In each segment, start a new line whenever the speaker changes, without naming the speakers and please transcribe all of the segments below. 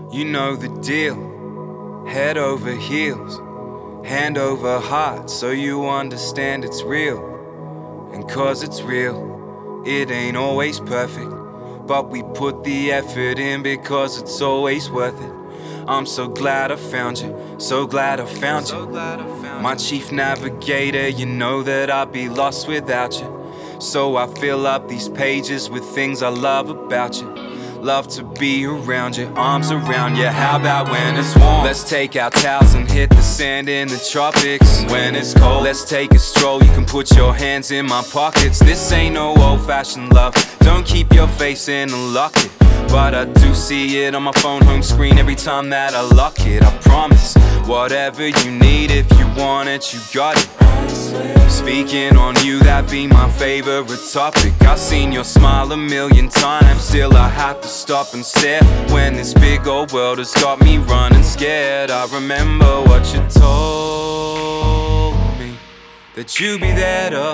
You know the deal. Head over heels, hand over heart, so you understand it's real. And cause it's real, it ain't always perfect, but we put the effort in because it's always worth it. I'm so glad I found you, so glad I found you. My chief navigator, you know that I'd be lost without you. So I fill up these pages with things I love about you. Love to be around you, arms around you. How about when it's warm? Let's take our towels and hit the sand in the tropics. When it's cold, let's take a stroll. You can put your hands in my pockets. This ain't no old-fashioned love. Don't keep your face in and lock it, but I do see it on my phone home screen every time that I lock it. I promise, whatever you need, if you want it, you got it. Speaking on you, that be my favorite topic. I've seen your smile a million times, still I have to stop and stare when this big old world has got me running scared. I remember what you told me, that you'd be there to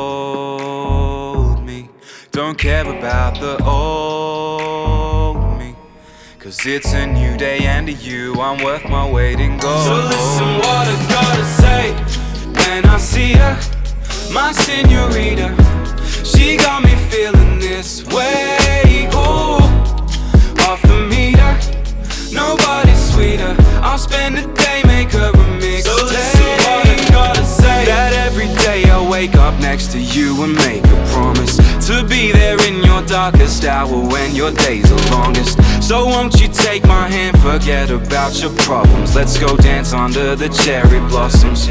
hold me. Don't care about the old me, cause it's a new day and to you I'm worth my weight in gold. So listen what I gotta say when I see her, my señorita. She got me feeling this way, ooh. Off the meter, nobody's sweeter. I'll spend the day, make her a mixtape. So listen what I gotta say, that every day I wake up next to you and make a promise to be there in your darkest hour when your days are longest. So won't you take my hand, forget about your problems. Let's go dance under the cherry blossoms.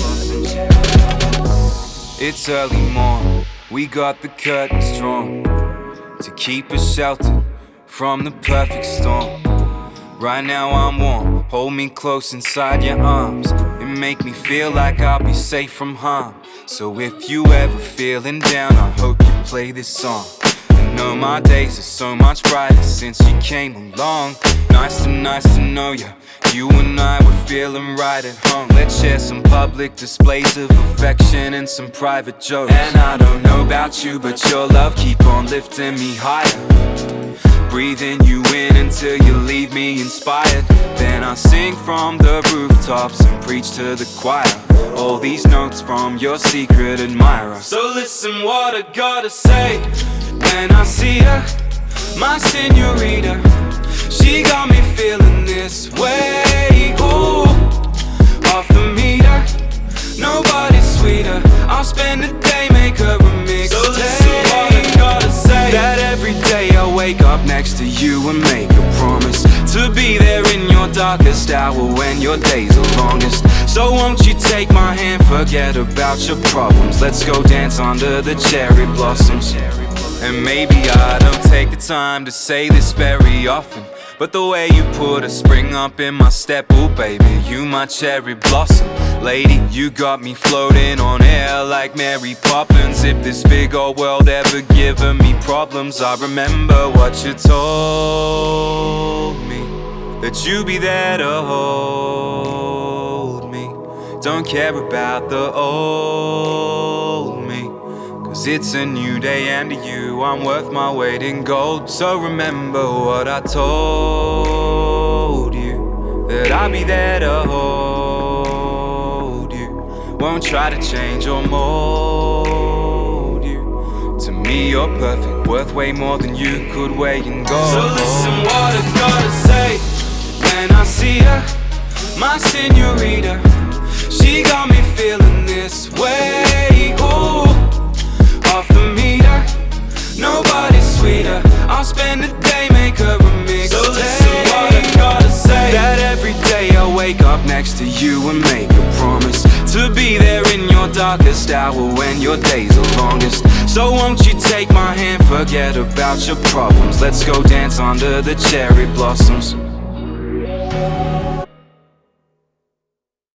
It's early morn, we got the curtains drawn to keep us sheltered from the perfect storm. Right now I'm warm, hold me close inside your arms and make me feel like I'll be safe from harm. So if you ever feeling down, I hope you play this song. I know my days are so much brighter since you came along. Nice to know you. You and I were feeling right at home. Let's share some public displays of affection and some private jokes. And I don't know about you, but your love keep on lifting me higher. Breathing you in until you leave me inspired. Then I sing from the rooftops and preach to the choir. All these notes from your secret admirer. So listen what I gotta say when I see her, my señorita. She got me feeling this way, ooh. Off the meter, nobody's sweeter. I'll spend the day, make her a mixtape. So listen what I gotta say, that every day I wake up next to you and make a promise to be there in your darkest hour when your days are longest. So won't you take my hand, forget about your problems. Let's go dance under the cherry blossoms. And maybe I don't take the time to say this very often, but the way you put a spring up in my step, ooh baby, you my cherry blossom. Lady, you got me floating on air like Mary Poppins. If this big old world ever given me problems, I remember what you told me, that you be there to hold me. Don't care about the old me, cause it's a new day and to you I'm worth my weight in gold. So remember what I told you, that I'll be there to hold you. Won't try to change or mold you. To me you're perfect, worth way more than you could weigh in gold. So listen what I gotta say when I see her, my señorita. She got me feeling this way, ooh. Off the meter, nobody's sweeter. I'll spend the day, make her a mixtape. So listen what I gotta say, that every day I wake up next to you and make a promise to be there in your darkest hour when your days are longest. So won't you take my hand, forget about your problems. Let's go dance under the cherry blossoms.